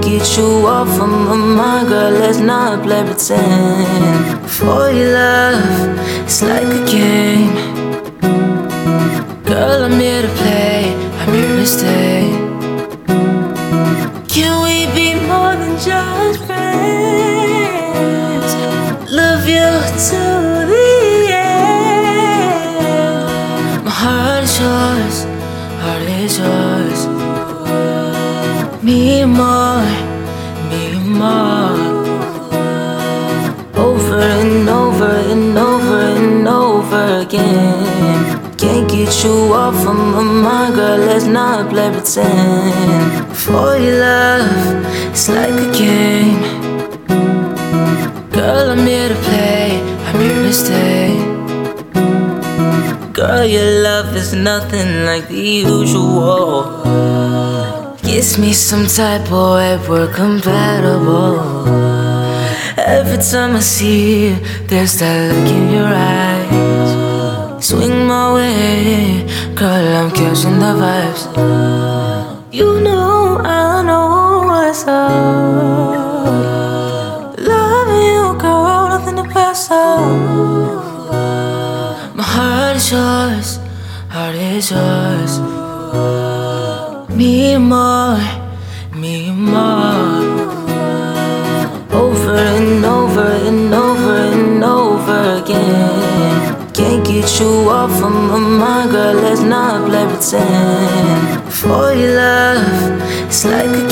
get you off of my mind, girl, let's not play pretend. For your love, it's like a game. Girl, I'm here to play, I'm here to stay. Can we be more than just friends? Love you to the end. My heart is yours, heart is yours. Me and more, me and more. Over and over and over and over again. Can't get you off of my mind, girl, let's not play pretend. For your love, it's like a game. Girl, I'm here to play, I'm here to stay. Girl, your love is nothing like the usual. Kiss me some type of way we're compatible. Every time I see you, there's that look in your eyes. Swing my way, girl, I'm catching the vibes. You know, I know what's up. Loving you, girl, nothing to pass up. My heart is yours, heart is yours. Me and more, me and more. Over and over and over and over again. Can't get you off of my mind, girl, let's not play pretend. For your love, it's like a